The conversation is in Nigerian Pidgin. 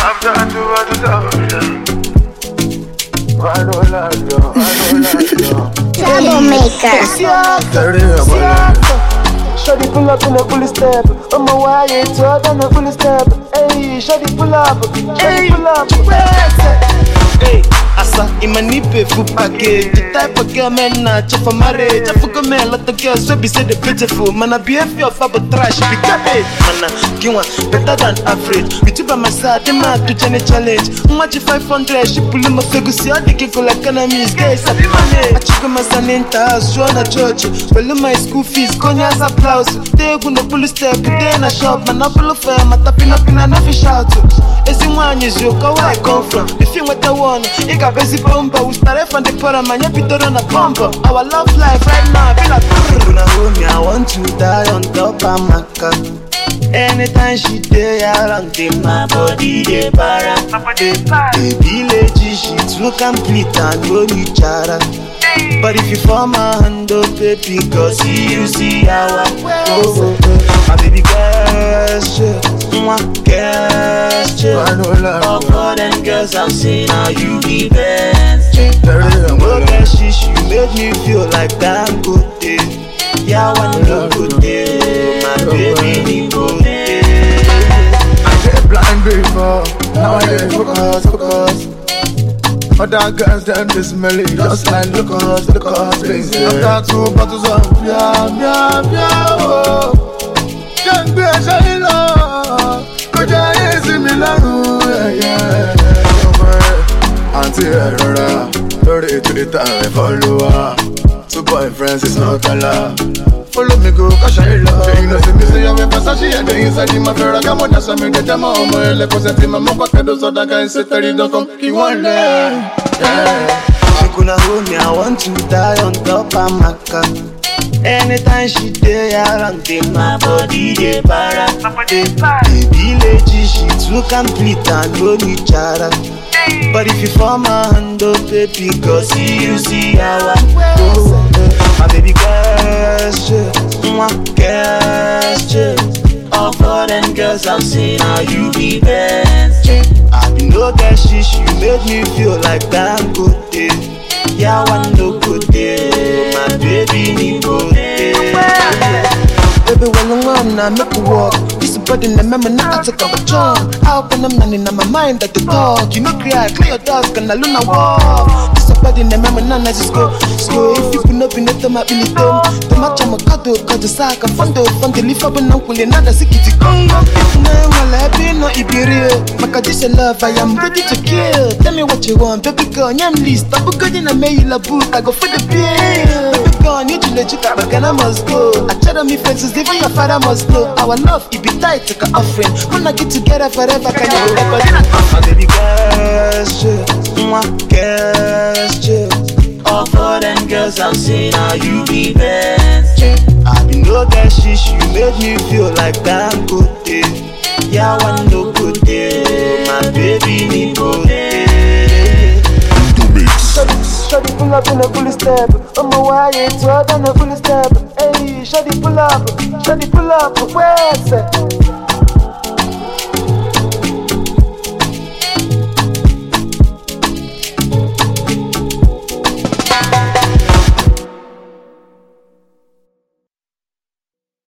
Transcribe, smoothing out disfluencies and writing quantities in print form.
I'm trying to what to tell you. I don't like you. Troublemaker. Shawty pull up in a fully step. On my way, it's hard on a fully step. Hey, shawty pull up. Shawty pull up. Hey, asa imanipe full package. The type of girl man not for marriage. I forgot me a lot of girls so be say the beautiful. Man, I behave of a trash. Be cabbage. Man, give one better than average. With you by my side, they might do any challenge. Much 500, she pull in my figure. See how they can go like enemies. Guys, I be money. I check my son in house, join a church. Well, my school fees, cognac applause. They gonna pull a step, they in a shop. Man, I pull a fair, my tapping up in a fish out. It's in one is you, go where I come from. If you want the one, it got busy bumper. We started from the bottom, man, you put it on a bumper. Our love life right now, I feel like I want to die on top of my car. Anytime she day around, my body they para. Baby lady, she too complete and no need chara. But if you fall my hand, oh baby, cause you see how I go. My baby girls, all for them girls I'm saying now you be best. Look at she made me feel like damn good day. Yeah, one good day, my baby need good day. I get blind before, now I get focus. Other girls them they smell it just like look us, baby. After 2 bottles of oh. Can't be a shy love, could you see me like yeah. Auntie Aurora, 30 to the time follow her. 2 boyfriends is not allowed. Follow me go, cause I love. You know see me say I'm a passager and the inside in my fair. I got more than some minute, I'm on my leg. Cause I see my mom, but those other guys say 30 don't come, he want that. She couldn't hold me, I want to die on top of my car. Anytime she day around, my body they para. Baby lady, she too complete and no need chara. But if you fall my hand, oh baby, cause you see how I go. My baby girls, all for them girls I'm saying now you be best. I be no girl, she made me feel like damn good day. Yeah, one no good day, my baby need good day. Baby, when I'm now make a walk. This body in the memory, now I take up a jump. How can I'm not in my mind that the talk? You know, clear your task and I learn a walk. This body in the memory, now I just go slow. If you put up in the time, I feel it dumb. The match I'm a cuddle, cause the sack, I'm fond of the leaf up and I'm pulling out the sicky to come. If now I'm happy, no, it be real. My God, this is love, I am ready to kill. Tell me what you want, baby girl, I'm least. I'm good in a mail, a boot, I go for the bill. Baby girl, I need to let you go, but I must go. I tell me friends, even your father must know. Our love, it be tight, take an offering. When I get together forever, can you ever my baby girls, all for them girls I'm saying now you be best. I be no girl, she made me feel like damn good day. Yeah, one no good day, my baby need good day. Shawty pull up in a fully step. On my way, it's hard on a fully step. Hey, shawty pull up, where's it?